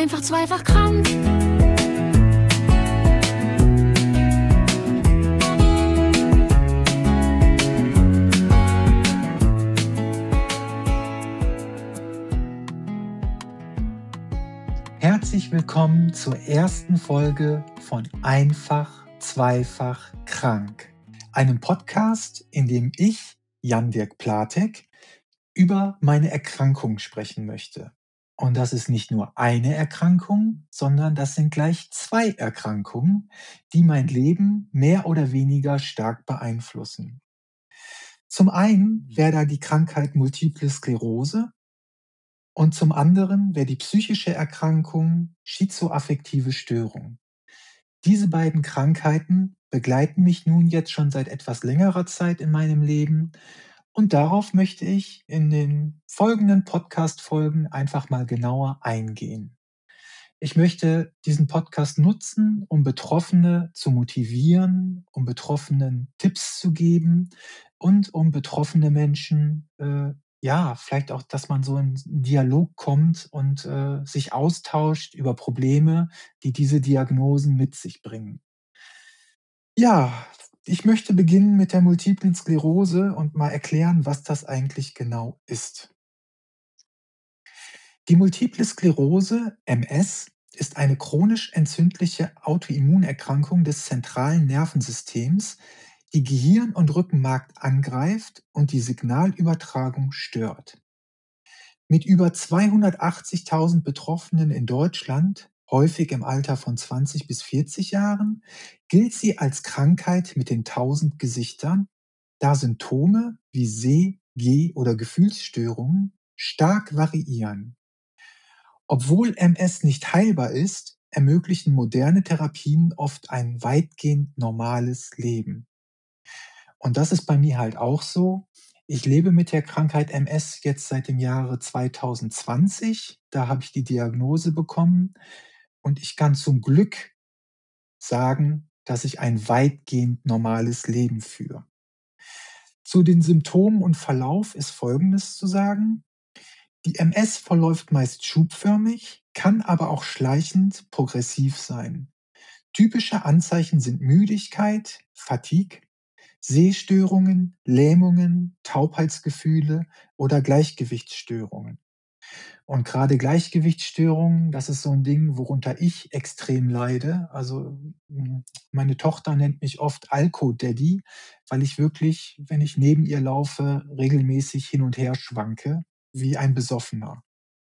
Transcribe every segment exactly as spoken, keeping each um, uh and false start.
einfach zweifach krank. Herzlich willkommen zur ersten Folge von Einfach Zweifach Krank, einem Podcast, in dem ich, Jan-Dirk Platek, über meine Erkrankung sprechen möchte. Und das ist nicht nur eine Erkrankung, sondern das sind gleich zwei Erkrankungen, die mein Leben mehr oder weniger stark beeinflussen. Zum einen wäre da die Krankheit Multiple Sklerose und zum anderen wäre die psychische Erkrankung schizoaffektive Störung. Diese beiden Krankheiten begleiten mich nun jetzt schon seit etwas längerer Zeit in meinem Leben und darauf möchte ich in den folgenden Podcast-Folgen einfach mal genauer eingehen. Ich möchte diesen Podcast nutzen, um Betroffene zu motivieren, um Betroffenen Tipps zu geben und um betroffene Menschen, äh, ja, vielleicht auch, dass man so in 'n Dialog kommt und äh, sich austauscht über Probleme, die diese Diagnosen mit sich bringen. Ja, ich möchte beginnen mit der Multiplen Sklerose und mal erklären, was das eigentlich genau ist. Die Multiple Sklerose, M S, ist eine chronisch entzündliche Autoimmunerkrankung des zentralen Nervensystems, die Gehirn und Rückenmark angreift und die Signalübertragung stört. Mit über zweihundertachtzigtausend Betroffenen in Deutschland, häufig im Alter von zwanzig bis vierzig Jahren, gilt sie als Krankheit mit den tausend Gesichtern, da Symptome wie Seh-, Geh- oder Gefühlsstörungen stark variieren. Obwohl M S nicht heilbar ist, ermöglichen moderne Therapien oft ein weitgehend normales Leben. Und das ist bei mir halt auch so. Ich lebe mit der Krankheit M S jetzt seit dem Jahre zweitausendzwanzig. Da habe ich die Diagnose bekommen und ich kann zum Glück sagen, dass ich ein weitgehend normales Leben führe. Zu den Symptomen und Verlauf ist Folgendes zu sagen. Die M S verläuft meist schubförmig, kann aber auch schleichend progressiv sein. Typische Anzeichen sind Müdigkeit, Fatigue, Sehstörungen, Lähmungen, Taubheitsgefühle oder Gleichgewichtsstörungen. Und gerade Gleichgewichtsstörungen, das ist so ein Ding, worunter ich extrem leide. Also m, meine Tochter nennt mich oft Alko-Daddy, weil ich wirklich, wenn ich neben ihr laufe, regelmäßig hin und her schwanke, wie ein Besoffener.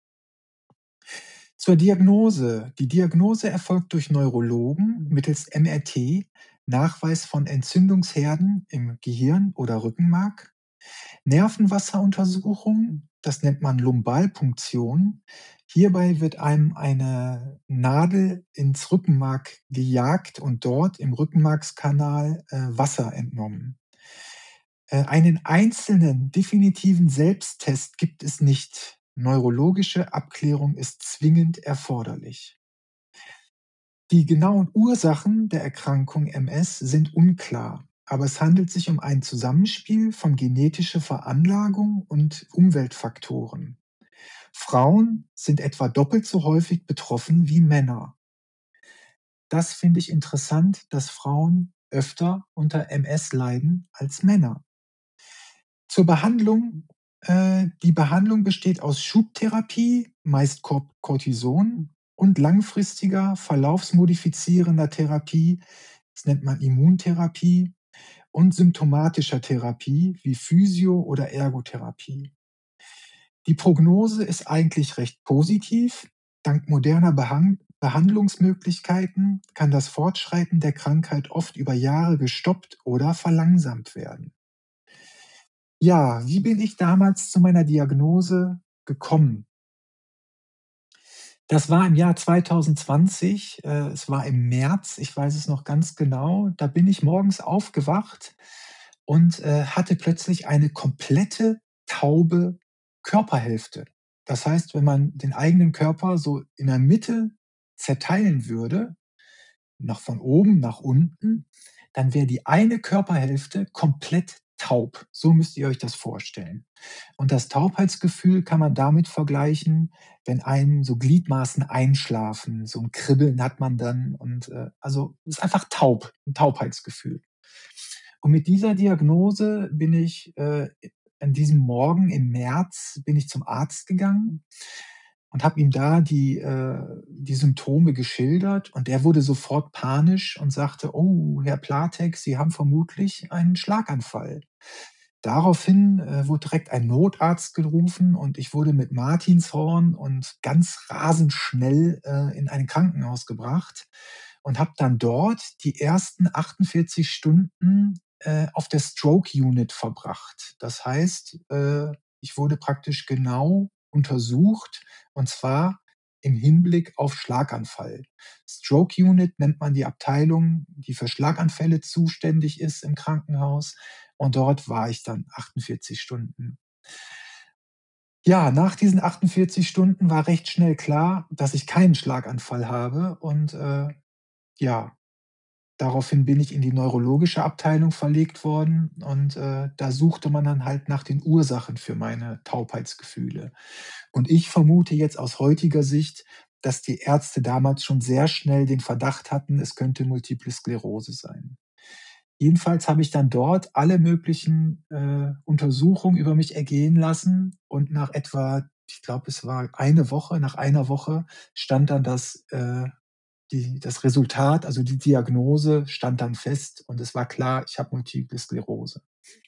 Zur Diagnose. Die Diagnose erfolgt durch Neurologen mittels M R T, Nachweis von Entzündungsherden im Gehirn oder Rückenmark, Nervenwasseruntersuchung, das nennt man Lumbalpunktion. Hierbei wird einem eine Nadel ins Rückenmark gejagt und dort im Rückenmarkskanal äh, Wasser entnommen. Äh, einen einzelnen definitiven Selbsttest gibt es nicht. Neurologische Abklärung ist zwingend erforderlich. Die genauen Ursachen der Erkrankung M S sind unklar, aber es handelt sich um ein Zusammenspiel von genetischer Veranlagung und Umweltfaktoren. Frauen sind etwa doppelt so häufig betroffen wie Männer. Das finde ich interessant, dass Frauen öfter unter M S leiden als Männer. Zur Behandlung. Äh, die Behandlung besteht aus Schubtherapie, meist Cor- Cortison, und langfristiger verlaufsmodifizierender Therapie, das nennt man Immuntherapie, und symptomatischer Therapie wie Physio- oder Ergotherapie. Die Prognose ist eigentlich recht positiv. Dank moderner Behang Behandlungsmöglichkeiten kann das Fortschreiten der Krankheit oft über Jahre gestoppt oder verlangsamt werden. Ja, wie bin ich damals zu meiner Diagnose gekommen? Das war im Jahr zweitausendzwanzig, äh, es war im März, ich weiß es noch ganz genau. Da bin ich morgens aufgewacht und, äh, hatte plötzlich eine komplette taube Körperhälfte. Das heißt, wenn man den eigenen Körper so in der Mitte zerteilen würde, nach von oben nach unten, dann wäre die eine Körperhälfte komplett taub. So müsst ihr euch das vorstellen. Und das Taubheitsgefühl kann man damit vergleichen, wenn einem so Gliedmaßen einschlafen, so 'n Kribbeln hat man dann und, äh also, ist einfach taub, 'n Taubheitsgefühl. Und mit dieser Diagnose bin ich, äh, an diesem Morgen im März bin ich zum Arzt gegangen und habe ihm da die, äh die Symptome geschildert und der wurde sofort panisch und sagte: „Oh, Herr Platek, Sie haben vermutlich einen Schlaganfall.“ Daraufhin, äh, wurde direkt ein Notarzt gerufen und ich wurde mit Martinshorn und ganz rasend schnell, äh, in ein Krankenhaus gebracht und habe dann dort die ersten achtundvierzig Stunden, äh, auf der Stroke Unit verbracht. Das heißt, äh, ich wurde praktisch genau untersucht und zwar im Hinblick auf Schlaganfall. Stroke Unit nennt man die Abteilung, die für Schlaganfälle zuständig ist im Krankenhaus und dort war ich dann achtundvierzig Stunden. Ja, nach diesen achtundvierzig Stunden war recht schnell klar, dass ich keinen Schlaganfall habe und, äh, ja, daraufhin bin ich in die neurologische Abteilung verlegt worden und, äh, da suchte man dann halt nach den Ursachen für meine Taubheitsgefühle. Und ich vermute jetzt aus heutiger Sicht, dass die Ärzte damals schon sehr schnell den Verdacht hatten, es könnte Multiple Sklerose sein. Jedenfalls habe ich dann dort alle möglichen, äh, Untersuchungen über mich ergehen lassen und nach etwa ich glaube, es war eine Woche nach einer Woche stand dann das, äh die das Resultat, also die Diagnose stand dann fest und es war klar, ich habe Multiple Sklerose.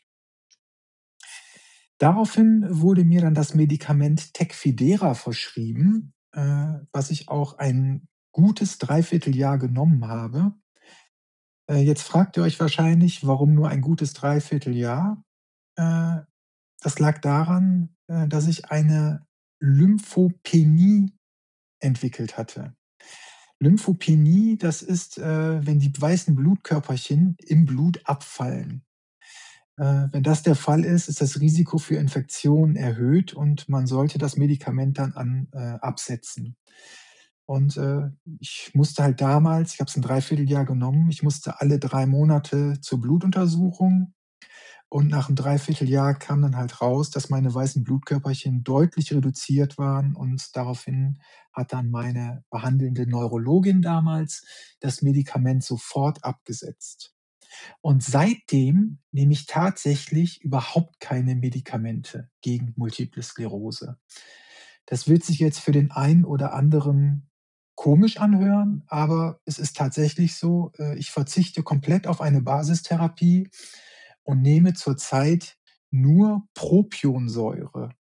Daraufhin wurde mir dann das Medikament Tecfidera verschrieben, äh, was ich auch ein gutes dreiviertel Jahr genommen habe. Äh, jetzt fragt ihr euch wahrscheinlich, warum nur ein gutes dreiviertel Jahr? Äh, das lag daran, äh, dass ich eine Lymphopenie entwickelt hatte. Lymphopenie, das ist, äh, wenn die weißen Blutkörperchen im Blut abfallen. Äh, wenn das der Fall ist, ist das Risiko für Infektionen erhöht und man sollte das Medikament dann an äh, absetzen. Und, äh, ich musste halt damals ich habe es 'n dreiviertel Jahr genommen, ich musste alle drei Monate zur Blutuntersuchung und nach 'm dreiviertel Jahr kam dann halt raus, dass meine weißen Blutkörperchen deutlich reduziert waren und daraufhin hat dann meine behandelnde Neurologin damals das Medikament sofort abgesetzt. Und seitdem nehme ich tatsächlich überhaupt keine Medikamente gegen Multiple Sklerose. Das wird sich jetzt für den einen oder anderen komisch anhören, aber es ist tatsächlich so, äh, ich verzichte komplett auf eine Basistherapie und nehme zurzeit nur Propionsäure.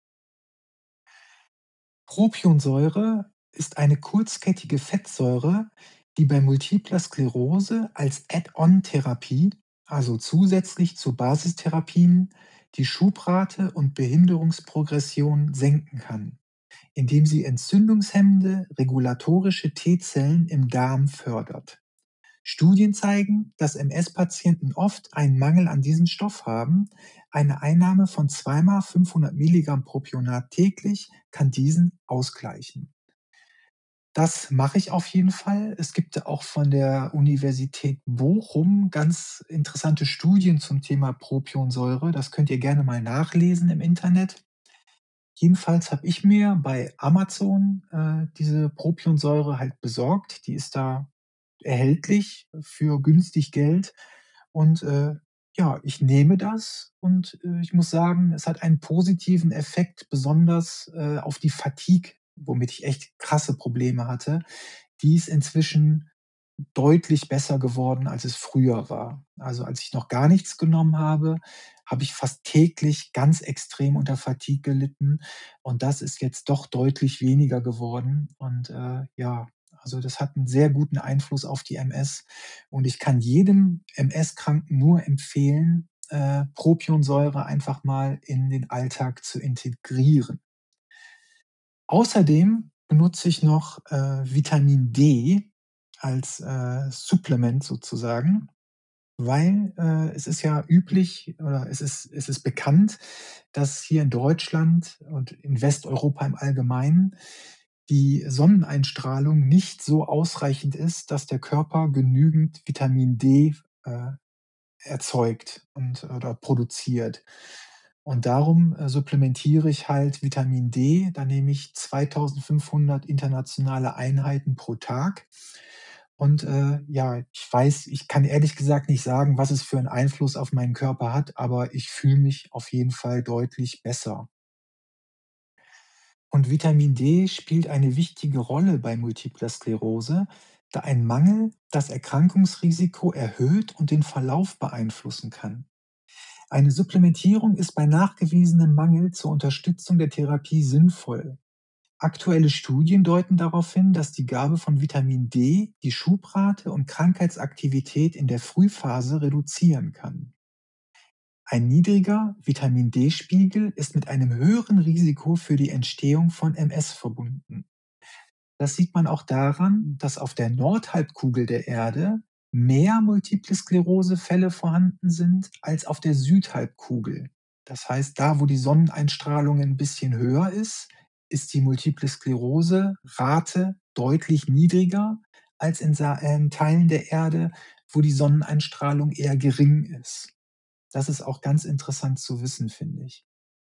Propionsäure ist eine kurzkettige Fettsäure, die bei Multipler Sklerose als Add-on-Therapie, also zusätzlich zu Basistherapien, die Schubrate und Behinderungsprogression senken kann, indem sie entzündungshemmende regulatorische T-Zellen im Darm fördert. Studien zeigen, dass M S-Patienten oft einen Mangel an diesem Stoff haben. Eine Einnahme von zweimal fünfhundert Milligramm Propionat täglich kann diesen ausgleichen. Das mache ich auf jeden Fall. Es gibt auch von der Universität Bochum ganz interessante Studien zum Thema Propionsäure. Das könnt ihr gerne mal nachlesen im Internet. Jedenfalls habe ich mir bei Amazon, äh, diese Propionsäure halt besorgt. Die ist da erhältlich für günstig Geld und, äh, ja, ich nehme das und, äh, ich muss sagen, es hat einen positiven Effekt, besonders, äh, auf die Fatigue, womit ich echt krasse Probleme hatte. Die ist inzwischen deutlich besser geworden, als es früher war. Also, als ich noch gar nichts genommen habe, habe ich fast täglich ganz extrem unter Fatigue gelitten und das ist jetzt doch deutlich weniger geworden und, äh, ja, also, das hat 'n sehr guten Einfluss auf die M S und ich kann jedem M S-Kranken nur empfehlen, äh, Propionsäure einfach mal in den Alltag zu integrieren. Außerdem benutze ich noch, äh, Vitamin D als, äh, Supplement sozusagen, weil, äh, es ist ja üblich oder es ist es ist bekannt, dass hier in Deutschland und in Westeuropa im Allgemeinen die Sonneneinstrahlung nicht so ausreichend ist, dass der Körper genügend Vitamin D, äh, erzeugt und oder produziert. Und darum, äh, supplementiere ich halt Vitamin D. Da nehme ich zweitausendfünfhundert internationale Einheiten pro Tag. Und, äh, ja, ich weiß ich kann ehrlich gesagt nicht sagen, was es für 'n Einfluss auf meinen Körper hat, aber ich fühle mich auf jeden Fall deutlich besser. Und Vitamin D spielt eine wichtige Rolle bei Multipler Sklerose, da ein Mangel das Erkrankungsrisiko erhöht und den Verlauf beeinflussen kann. Eine Supplementierung ist bei nachgewiesenem Mangel zur Unterstützung der Therapie sinnvoll. Aktuelle Studien deuten darauf hin, dass die Gabe von Vitamin D die Schubrate und Krankheitsaktivität in der Frühphase reduzieren kann. Ein niedriger Vitamin-D-Spiegel ist mit einem höheren Risiko für die Entstehung von M S verbunden. Das sieht man auch daran, dass auf der Nordhalbkugel der Erde mehr Multiple Sklerose-Fälle vorhanden sind als auf der Südhalbkugel. Das heißt, da, wo die Sonneneinstrahlung ein bisschen höher ist, ist die Multiple Sklerose-Rate deutlich niedriger als in Sa äh, in Teilen der Erde, wo die Sonneneinstrahlung eher gering ist. Das ist auch ganz interessant zu wissen, finde ich.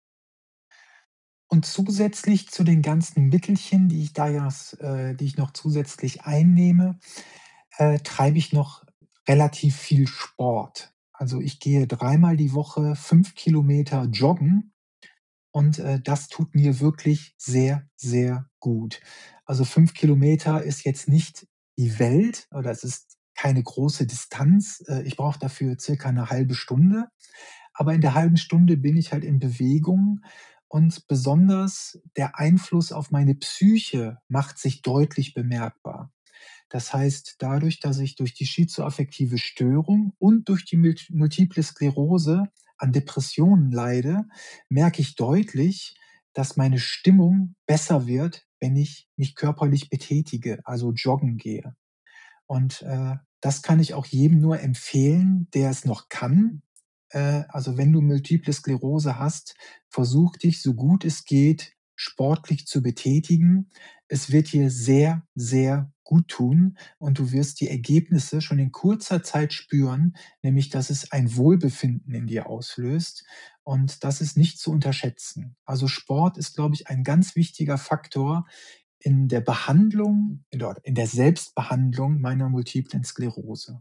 Und zusätzlich zu den ganzen Mittelchen, die ich da jas äh, die ich noch zusätzlich einnehme, äh, treibe ich noch relativ viel Sport. Also, ich gehe dreimal die Woche fünf Kilometer joggen und, äh, das tut mir wirklich sehr, sehr gut. Also, fünf Kilometer ist jetzt nicht die Welt oder es ist keine große Distanz. Äh, ich brauche dafür circa 'ne halbe Stunde. Aber in der halben Stunde bin ich halt in Bewegung und besonders der Einfluss auf meine Psyche macht sich deutlich bemerkbar. Das heißt, dadurch, dass ich durch die schizoaffektive Störung und durch die Mult Multiple Sklerose an Depressionen leide, merke ich deutlich, dass meine Stimmung besser wird, wenn ich mich körperlich betätige, also joggen gehe. Und, äh, das kann ich auch jedem nur empfehlen, der es noch kann. Äh, also, wenn du Multiple Sklerose hast, versuch dich, so gut es geht, sportlich zu betätigen. Es wird dir sehr, sehr guttun und du wirst die Ergebnisse schon in kurzer Zeit spüren, nämlich dass es ein Wohlbefinden in dir auslöst und das ist nicht zu unterschätzen. Also, Sport ist, glaube ich, ein ganz wichtiger Faktor in der Behandlung in der in der Selbstbehandlung meiner Multiplen Sklerose.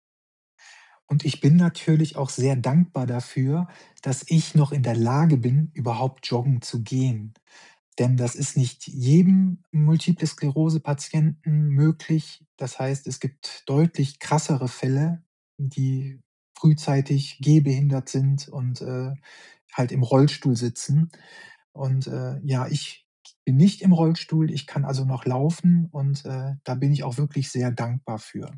Und ich bin natürlich auch sehr dankbar dafür, dass ich noch in der Lage bin, überhaupt joggen zu gehen. Denn das ist nicht jedem Multiple Sklerose-Patienten möglich. Das heißt, es gibt deutlich krassere Fälle, die frühzeitig gehbehindert sind und, äh, halt im Rollstuhl sitzen. Und, äh, ja, ich bin nicht im Rollstuhl, ich kann also noch laufen und, äh, da bin ich auch wirklich sehr dankbar für.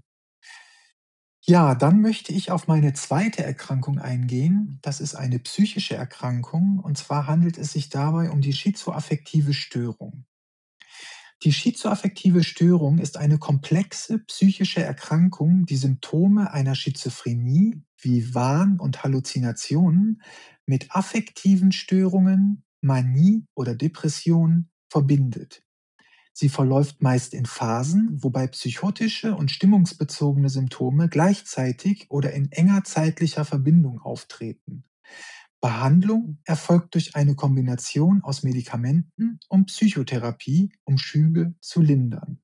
Ja, dann möchte ich auf meine zweite Erkrankung eingehen. Das ist eine psychische Erkrankung und zwar handelt es sich dabei um die schizoaffektive Störung. Die schizoaffektive Störung ist eine komplexe psychische Erkrankung, die Symptome einer Schizophrenie wie Wahn und Halluzinationen mit affektiven Störungen, Manie oder Depression verbindet. Sie verläuft meist in Phasen, wobei psychotische und stimmungsbezogene Symptome gleichzeitig oder in enger zeitlicher Verbindung auftreten. Behandlung erfolgt durch eine Kombination aus Medikamenten und Psychotherapie, um Schübe zu lindern.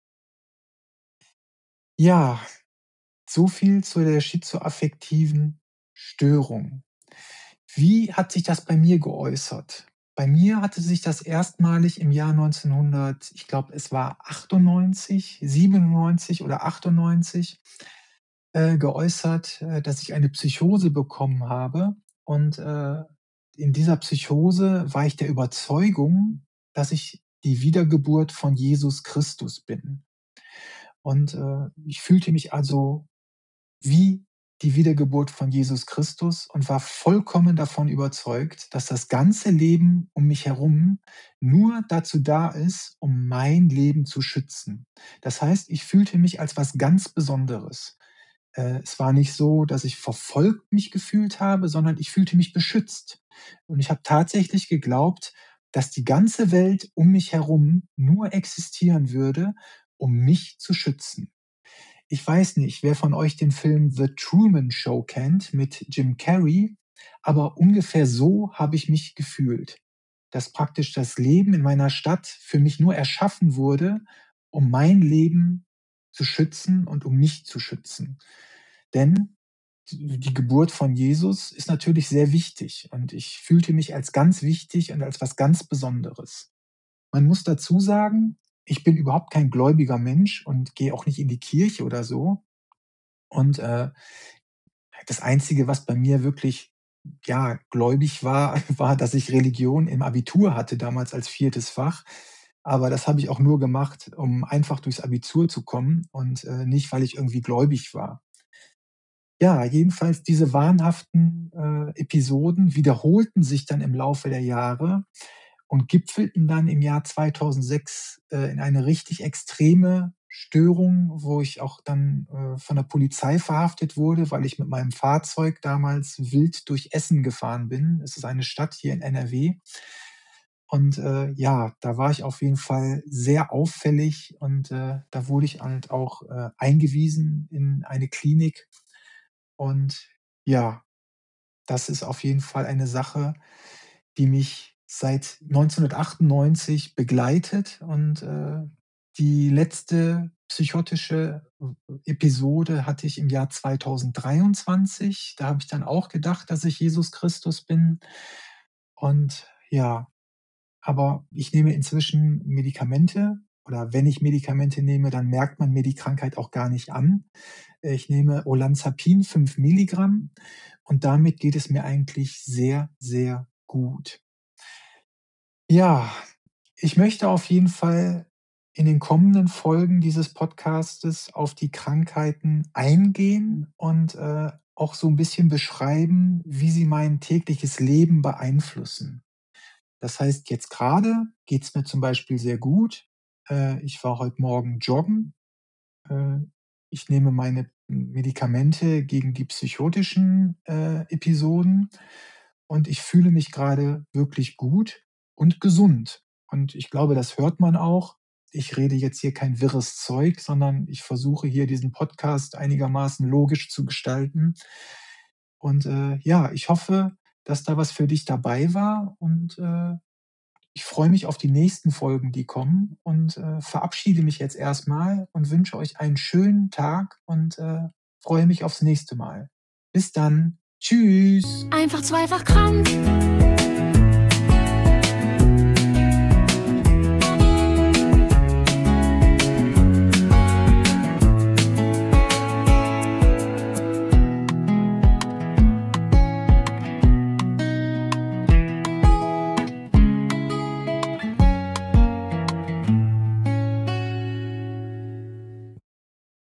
Ja, so viel zu der schizoaffektiven Störung. Wie hat sich das bei mir geäußert? Bei mir hatte sich das erstmalig im Jahr neunzehnhundert ich glaube, es war achtundneunzig, siebenundneunzig oder achtundneunzig, äh, geäußert, äh, dass ich eine Psychose bekommen habe. Und, äh, in dieser Psychose war ich der Überzeugung, dass ich die Wiedergeburt von Jesus Christus bin. Und, äh, ich fühlte mich also wie die Wiedergeburt von Jesus Christus und war vollkommen davon überzeugt, dass das ganze Leben um mich herum nur dazu da ist, um mein Leben zu schützen. Das heißt, ich fühlte mich als was ganz Besonderes. Äh, es war nicht so, dass ich verfolgt mich gefühlt habe, sondern ich fühlte mich beschützt. Und ich habe tatsächlich geglaubt, dass die ganze Welt um mich herum nur existieren würde, um mich zu schützen. Ich weiß nicht, wer von euch den Film „The Truman Show“ kennt mit Jim Carrey, aber ungefähr so habe ich mich gefühlt, dass praktisch das Leben in meiner Stadt für mich nur erschaffen wurde, um mein Leben zu schützen und um mich zu schützen. Denn d die Geburt von Jesus ist natürlich sehr wichtig und ich fühlte mich als ganz wichtig und als was ganz Besonderes. Man muss dazu sagen, ich bin überhaupt kein gläubiger Mensch und gehe auch nicht in die Kirche oder so. Und, äh, das Einzige, was bei mir wirklich, ja, gläubig war, war, dass ich Religion im Abitur hatte, damals als viertes Fach. Aber das habe ich auch nur gemacht, um einfach durchs Abitur zu kommen und, äh, nicht, weil ich irgendwie gläubig war. Ja, jedenfalls diese wahnhaften, äh, Episoden wiederholten sich dann im Laufe der Jahre und gipfelten dann im Jahr zweitausendsechs, äh, in eine richtig extreme Störung, wo ich auch dann, äh, von der Polizei verhaftet wurde, weil ich mit meinem Fahrzeug damals wild durch Essen gefahren bin. Es ist eine Stadt hier in N R W. Und, äh, ja, da war ich auf jeden Fall sehr auffällig und, äh, da wurde ich halt auch, äh, eingewiesen in eine Klinik. Und ja, das ist auf jeden Fall eine Sache, die mich seit neunzehnhundertachtundneunzig begleitet und, äh, die letzte psychotische Episode hatte ich im Jahr zweitausenddreiundzwanzig. Da habe ich dann auch gedacht, dass ich Jesus Christus bin. Und ja, aber ich nehme inzwischen Medikamente oder wenn ich Medikamente nehme, dann merkt man mir die Krankheit auch gar nicht an. Ich nehme Olanzapin fünf Milligramm und damit geht es mir eigentlich sehr, sehr gut. Ja, ich möchte auf jeden Fall in den kommenden Folgen dieses Podcastes auf die Krankheiten eingehen und, äh, auch so ein bisschen beschreiben, wie sie mein tägliches Leben beeinflussen. Das heißt, jetzt gerade geht es mir zum Beispiel sehr gut. Äh, ich war heute Morgen joggen. Äh, Ich nehme meine Medikamente gegen die psychotischen, äh, Episoden und ich fühle mich gerade wirklich gut und gesund. Und ich glaube, das hört man auch. Ich rede jetzt hier kein wirres Zeug, sondern ich versuche hier diesen Podcast einigermaßen logisch zu gestalten. Und, äh, ja, ich hoffe, dass da was für dich dabei war und, äh, ich freue mich auf die nächsten Folgen, die kommen und, äh, verabschiede mich jetzt erstmal und wünsche euch einen schönen Tag und, äh, freue mich aufs nächste Mal. Bis dann. Tschüss. Einfach zweifach krank.